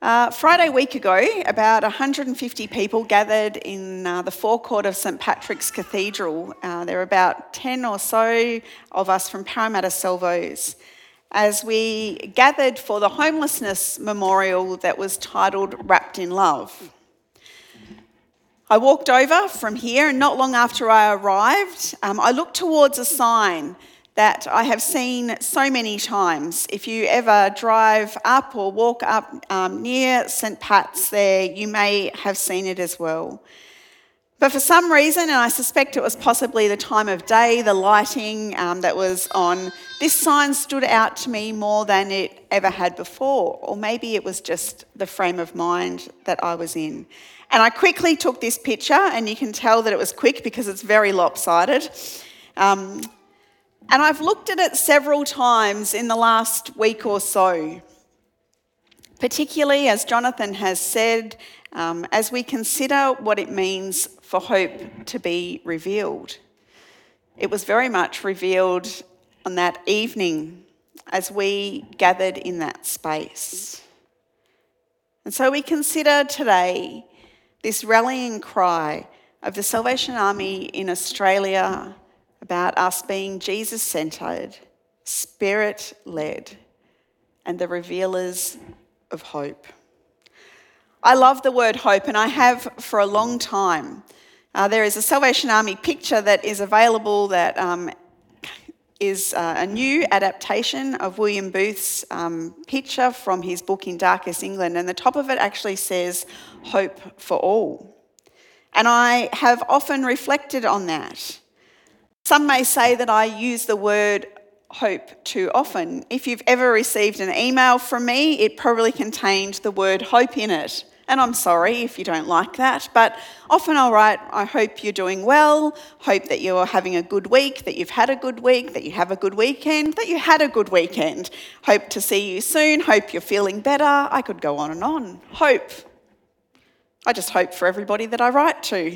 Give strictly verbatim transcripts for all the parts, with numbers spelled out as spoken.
Uh, Friday week ago, about one hundred fifty people gathered in uh, the forecourt of St Patrick's Cathedral. Uh, there were about ten or so of us from Parramatta Salvos as we gathered for the homelessness memorial that was titled Wrapped in Love. I walked over from here, and not long after I arrived, um, I looked towards a sign that I have seen so many times. If you ever drive up or walk up um, near St Pat's there, you may have seen it as well. But for some reason, and I suspect it was possibly the time of day, the lighting um, that was on, this sign stood out to me more than it ever had before, or maybe it was just the frame of mind that I was in. And I quickly took this picture, and you can tell that it was quick because it's very lopsided. Um, And I've looked at it several times in the last week or so, particularly, as Jonathan has said, um, as we consider what it means for hope to be revealed. It was very much revealed on that evening as we gathered in that space. And so we consider today this rallying cry of the Salvation Army in Australia about us being Jesus-centred, Spirit-led, and the revealers of hope. I love the word hope, and I have for a long time. Uh, there is a Salvation Army picture that is available that um, is uh, a new adaptation of William Booth's um, picture from his book In Darkest England, and the top of it actually says, "Hope for all." And I have often reflected on that. Some may say that I use the word hope too often. If you've ever received an email from me, it probably contained the word hope in it. And I'm sorry if you don't like that, but often I'll write, I hope you're doing well, hope that you're having a good week, that you've had a good week, that you have a good weekend, that you had a good weekend. Hope to see you soon, hope you're feeling better. I could go on and on. Hope. I just hope for everybody that I write to.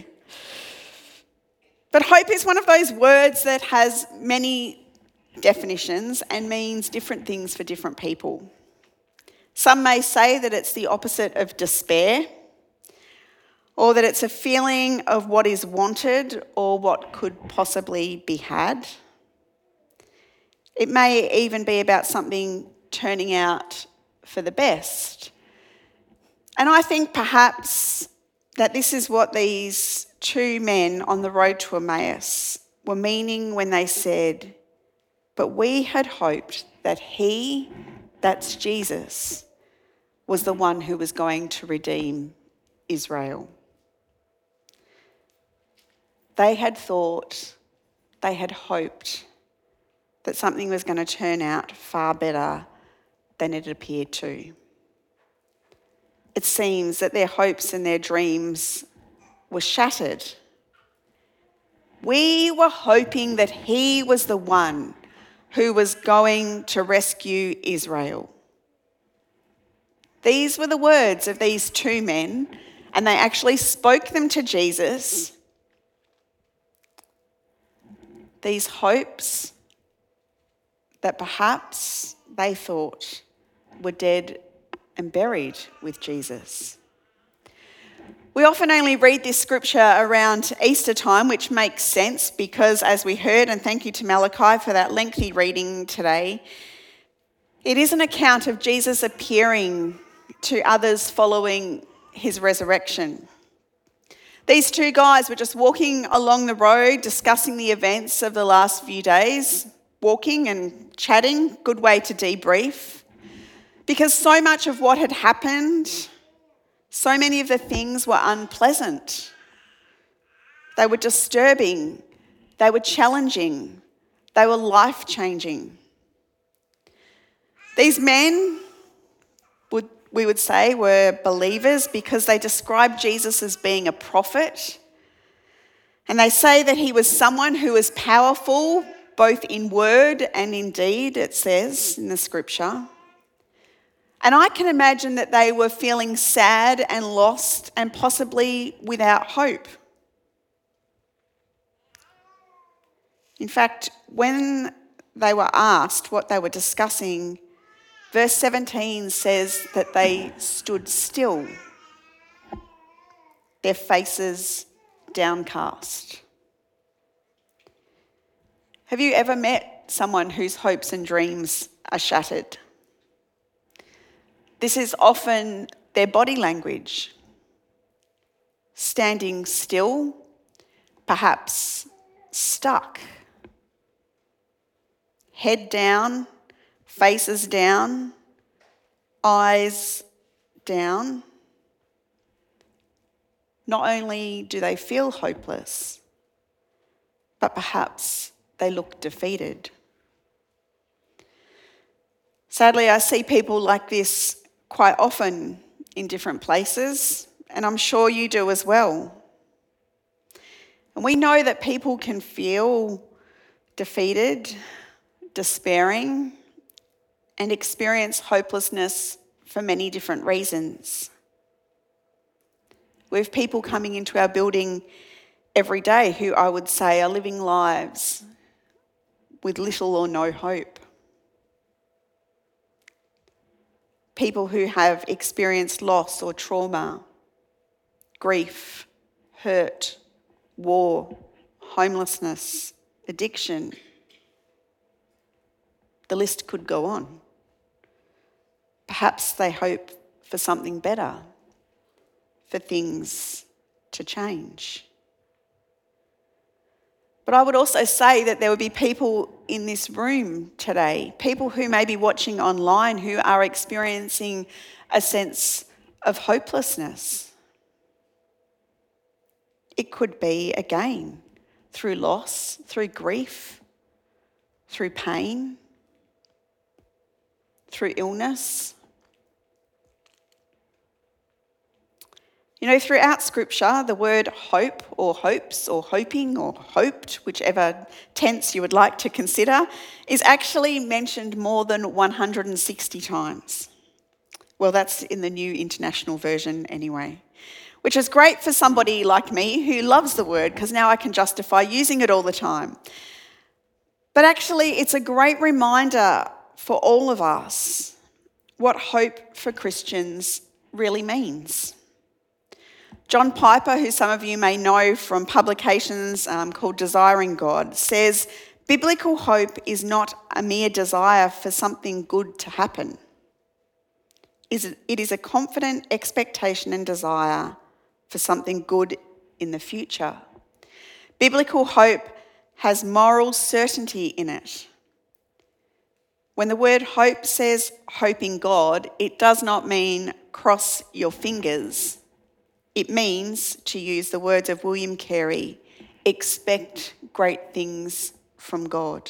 But hope is one of those words that has many definitions and means different things for different people. Some may say that it's the opposite of despair, or that it's a feeling of what is wanted or what could possibly be had. It may even be about something turning out for the best. And I think perhaps that this is what these two men on the road to Emmaus were meaning when they said, but we had hoped that he, that's Jesus, was the one who was going to redeem Israel. They had thought, they had hoped that something was going to turn out far better than it appeared to. It seems that their hopes and their dreams were shattered. We were hoping that he was the one who was going to rescue Israel. These were the words of these two men, and they actually spoke them to Jesus. These hopes that perhaps they thought were dead and buried with Jesus. We often only read this scripture around Easter time, which makes sense because, as we heard, and thank you to Malachi for that lengthy reading today, it is an account of Jesus appearing to others following his resurrection. These two guys were just walking along the road, discussing the events of the last few days, walking and chatting, good way to debrief, because so much of what had happened, so many of the things were unpleasant. They were disturbing. They were challenging. They were life-changing. These men, would we would say, were believers because they described Jesus as being a prophet. And they say that he was someone who was powerful, both in word and in deed, it says in the scripture. And I can imagine that they were feeling sad and lost and possibly without hope. In fact, when they were asked what they were discussing, Verse seventeen says that they stood still, their faces downcast. Have you ever met someone whose hopes and dreams are shattered? This is often their body language. Standing still, perhaps stuck. Head down, faces down, eyes down. Not only do they feel hopeless, but perhaps they look defeated. Sadly, I see people like this quite often in different places, and I'm sure you do as well. And we know that people can feel defeated, despairing, and experience hopelessness for many different reasons. We have people coming into our building every day who I would say are living lives with little or no hope. People who have experienced loss or trauma, grief, hurt, war, homelessness, addiction. The list could go on. Perhaps they hope for something better, for things to change. But I would also say that there would be people in this room today, people who may be watching online who are experiencing a sense of hopelessness. It could be, again, through loss, through grief, through pain, through illness. You know, throughout Scripture, the word hope or hopes or hoping or hoped, whichever tense you would like to consider, is actually mentioned more than one hundred sixty times. Well, that's in the New International Version anyway, which is great for somebody like me who loves the word because now I can justify using it all the time. But actually, it's a great reminder for all of us what hope for Christians really means. John Piper, who some of you may know from publications um, called Desiring God, says, biblical hope is not a mere desire for something good to happen. It is a confident expectation and desire for something good in the future. Biblical hope has moral certainty in it. When the word hope says hope in God, it does not mean cross your fingers. It means, to use the words of William Carey, expect great things from God.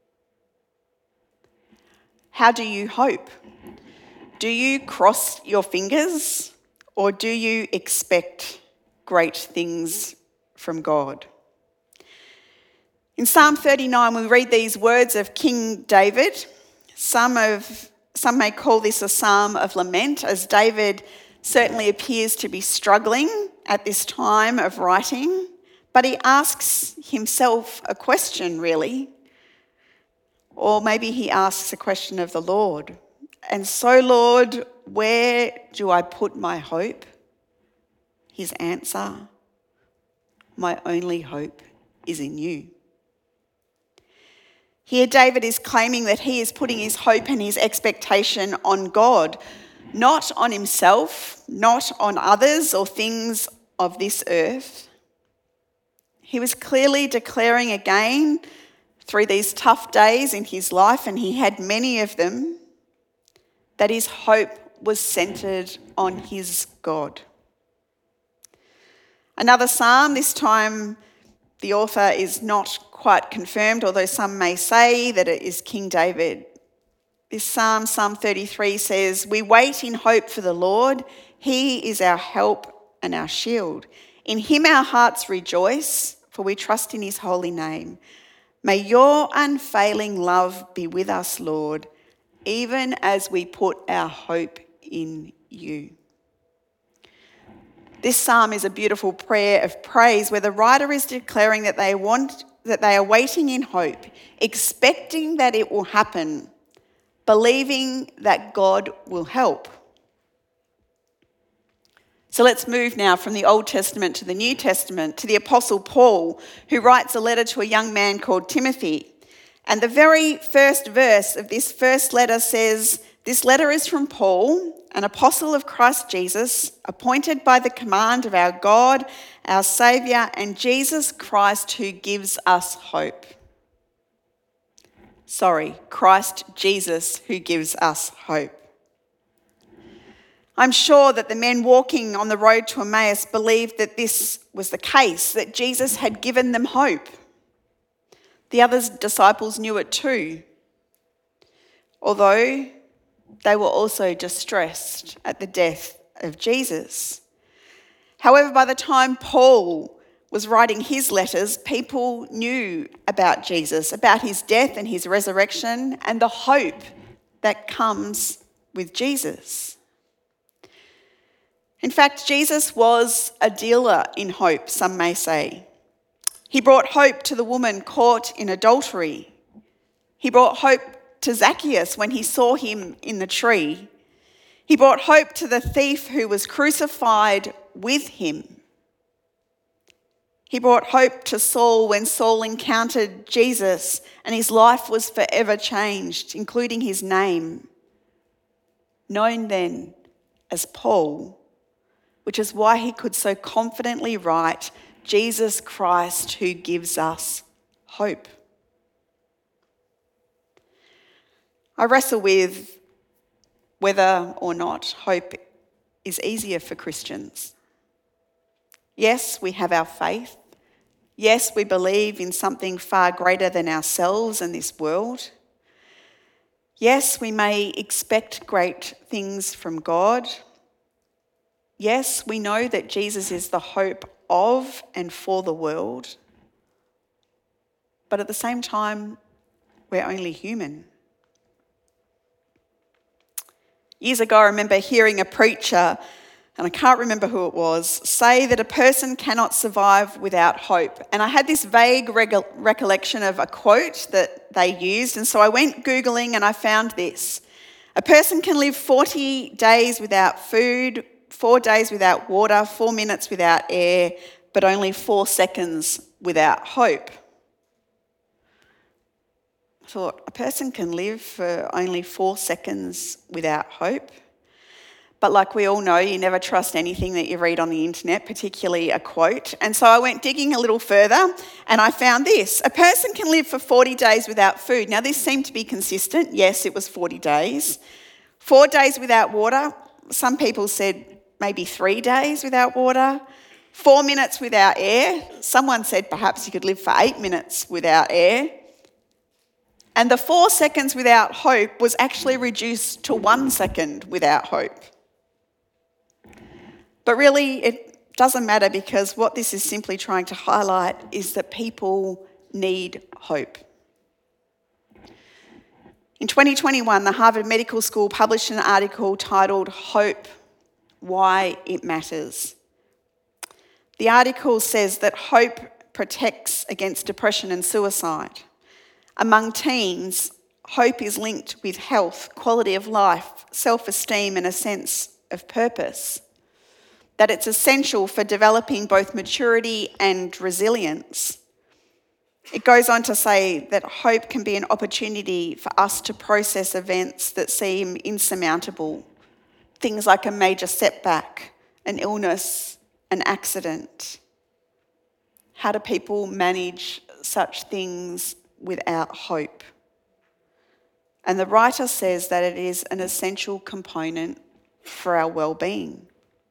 How do you hope? Do you cross your fingers or do you expect great things from God? In Psalm thirty-nine, we read these words of King David. Some of some may call this a psalm of lament, as David certainly appears to be struggling at this time of writing, but he asks himself a question, really. Or maybe he asks a question of the Lord. And so, Lord, where do I put my hope? His answer, my only hope is in you. Here David is claiming that he is putting his hope and his expectation on God, not on himself, not on others or things of this earth. He was clearly declaring again through these tough days in his life, and he had many of them, that his hope was centred on his God. Another psalm, this time the author is not quite confirmed, although some may say that it is King David. This psalm, Psalm thirty-three, says, "We wait in hope for the Lord. He is our help and our shield. In him our hearts rejoice, for we trust in his holy name. May your unfailing love be with us, Lord, even as we put our hope in you." This psalm is a beautiful prayer of praise where the writer is declaring that they want, that they are waiting in hope, expecting that it will happen, believing that God will help. So let's move now from the Old Testament to the New Testament to the Apostle Paul, who writes a letter to a young man called Timothy. And the very first verse of this first letter says, "This letter is from Paul, an apostle of Christ Jesus, appointed by the command of our God, our Saviour, and Jesus Christ, who gives us hope." Sorry, Christ Jesus, who gives us hope. I'm sure that the men walking on the road to Emmaus believed that this was the case, that Jesus had given them hope. The other disciples knew it too, although they were also distressed at the death of Jesus. However, by the time Paul was writing his letters, people knew about Jesus, about his death and his resurrection, and the hope that comes with Jesus. In fact, Jesus was a dealer in hope, some may say. He brought hope to the woman caught in adultery. He brought hope to Zacchaeus when he saw him in the tree. He brought hope to the thief who was crucified with him. He brought hope to Saul when Saul encountered Jesus and his life was forever changed, including his name, known then as Paul, which is why he could so confidently write, "Jesus Christ, who gives us hope." I wrestle with whether or not hope is easier for Christians. Yes, we have our faith. Yes, we believe in something far greater than ourselves and this world. Yes, we may expect great things from God. Yes, we know that Jesus is the hope of and for the world. But at the same time, we're only human. Years ago, I remember hearing a preacher, and I can't remember who it was, say that a person cannot survive without hope. And I had this vague reg- recollection of a quote that they used, and so I went Googling and I found this. A person can live forty days without food, four days without water, four minutes without air, but only four seconds without hope. I thought, a person can live for only four seconds without hope? But like we all know, you never trust anything that you read on the internet, particularly a quote. And so I went digging a little further and I found this. A person can live for forty days without food. Now this seemed to be consistent. Yes, it was forty days. Four days without water. Some people said maybe three days without water. Four minutes without air. Someone said perhaps you could live for eight minutes without air. And the four seconds without hope was actually reduced to one second without hope. But really, it doesn't matter, because what this is simply trying to highlight is that people need hope. In twenty twenty-one, the Harvard Medical School published an article titled "Hope, Why It Matters." The article says that hope protects against depression and suicide. Among teens, hope is linked with health, quality of life, self-esteem, and a sense of purpose. That it's essential for developing both maturity and resilience. It goes on to say that hope can be an opportunity for us to process events that seem insurmountable, things like a major setback, an illness, an accident. How do people manage such things without hope? And the writer says that it is an essential component for our well-being.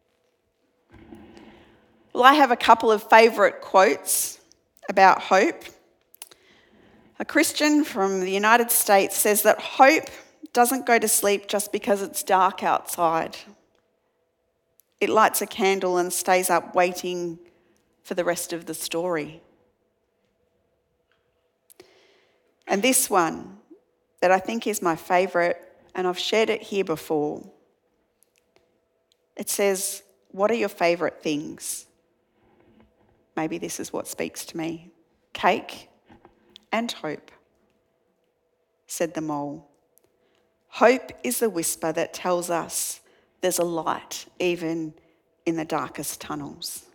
Well, I have a couple of favourite quotes about hope. A Christian from the United States says that hope doesn't go to sleep just because it's dark outside. It lights a candle and stays up waiting for the rest of the story. And this one that I think is my favourite, and I've shared it here before. It says, "What are your favourite things?" Maybe this is what speaks to me. "Cake and hope," said the mole. Hope is the whisper that tells us there's a light even in the darkest tunnels.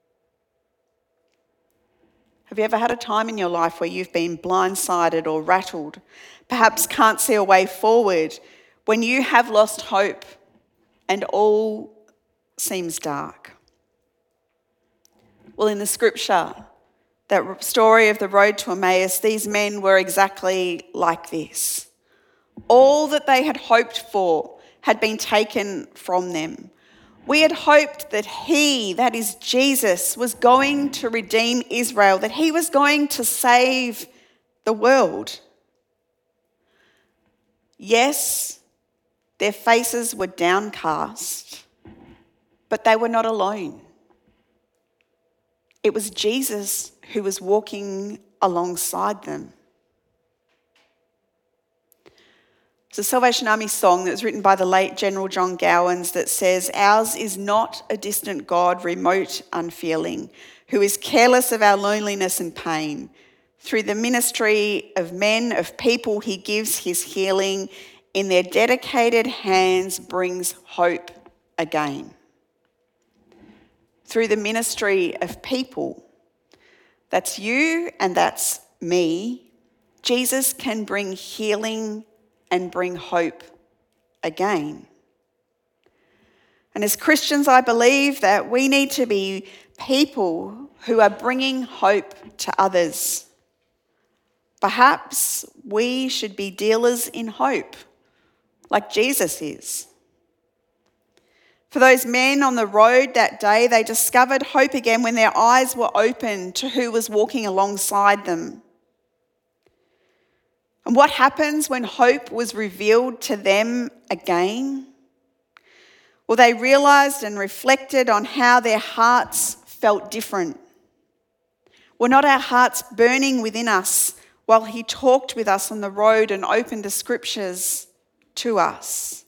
Have you ever had a time in your life where you've been blindsided or rattled, perhaps can't see a way forward, when you have lost hope and all seems dark? Well, in the scripture, that story of the road to Emmaus, these men were exactly like this. All that they had hoped for had been taken from them. We had hoped that he, that is Jesus, was going to redeem Israel, that he was going to save the world. Yes, their faces were downcast, but they were not alone. It was Jesus who was walking alongside them. It's a Salvation Army song that was written by the late General John Gowans that says, "Ours is not a distant God, remote, unfeeling, who is careless of our loneliness and pain. Through the ministry of men, of people, he gives his healing. In their dedicated hands brings hope again." Through the ministry of people, that's you and that's me, Jesus can bring healing and bring hope again. And as Christians, I believe that we need to be people who are bringing hope to others. Perhaps we should be dealers in hope, like Jesus is. For those men on the road that day, they discovered hope again when their eyes were open to who was walking alongside them. And what happens when hope was revealed to them again? Well, they realised and reflected on how their hearts felt different. Were not our hearts burning within us while he talked with us on the road and opened the scriptures to us?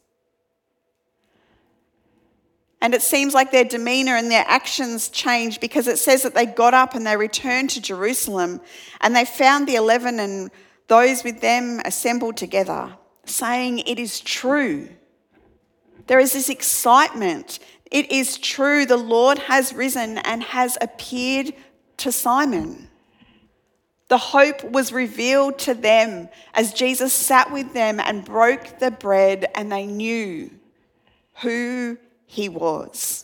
And it seems like their demeanour and their actions changed, because it says that they got up and they returned to Jerusalem, and they found the eleven and those with them assembled together, saying, "It is true." There is this excitement. It is true. The Lord has risen and has appeared to Simon. The hope was revealed to them as Jesus sat with them and broke the bread, and they knew who he was.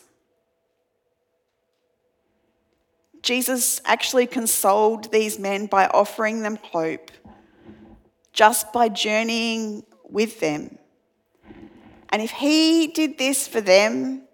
Jesus actually consoled these men by offering them hope, just by journeying with them. And if he did this for them,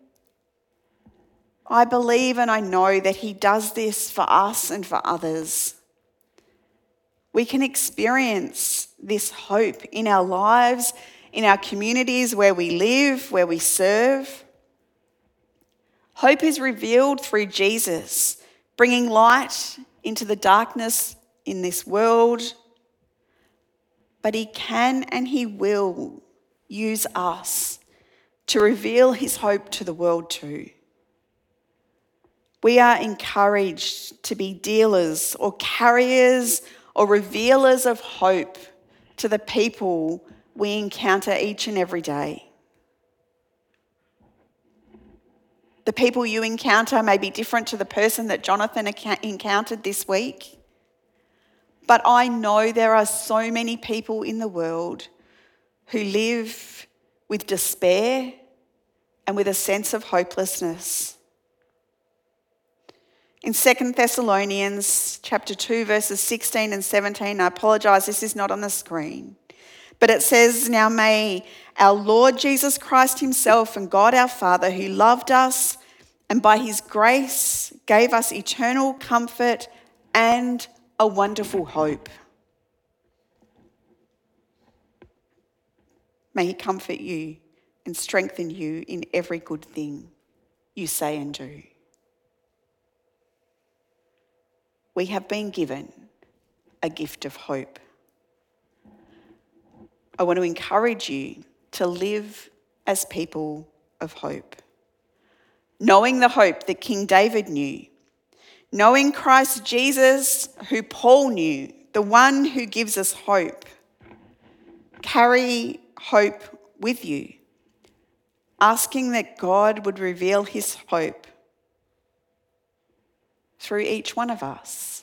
I believe and I know that he does this for us and for others. We can experience this hope in our lives, in our communities where we live, where we serve. Hope is revealed through Jesus, bringing light into the darkness in this world. But he can and he will use us to reveal his hope to the world too. We are encouraged to be dealers or carriers or revealers of hope to the people we encounter each and every day. The people you encounter may be different to the person that Jonathan encountered this week. But I know there are so many people in the world who live with despair and with a sense of hopelessness. In Second Thessalonians chapter two, verses sixteen and seventeen, I apologise, this is not on the screen, but it says, "Now may our Lord Jesus Christ himself and God our Father, who loved us and by his grace gave us eternal comfort and a wonderful hope. May he comfort you and strengthen you in every good thing you say and do." We have been given a gift of hope. I want to encourage you to live as people of hope, knowing the hope that King David knew, knowing Christ Jesus, who Paul knew, the one who gives us hope. Carry hope with you, asking that God would reveal his hope through each one of us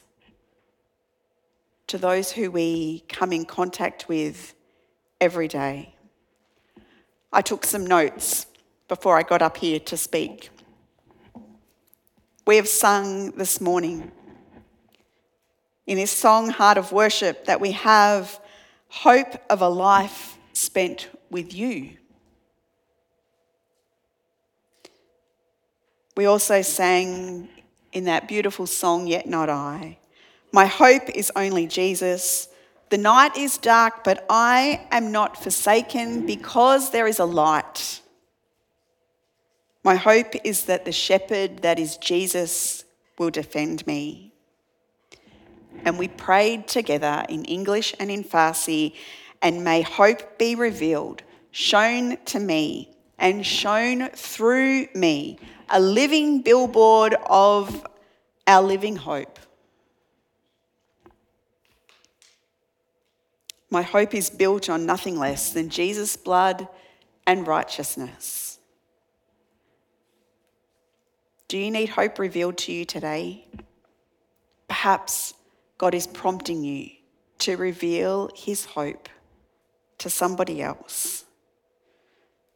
to those who we come in contact with every day. I took some notes before I got up here to speak. We have sung this morning in this song, Heart of Worship, that we have hope of a life spent with you. We also sang in that beautiful song, Yet Not I. My hope is only Jesus. The night is dark, but I am not forsaken because there is a light. My hope is that the shepherd that is Jesus will defend me. And we prayed together in English and in Farsi, and may hope be revealed, shown to me and shown through me, a living billboard of our living hope. My hope is built on nothing less than Jesus' blood and righteousness. Do you need hope revealed to you today? Perhaps God is prompting you to reveal his hope to somebody else.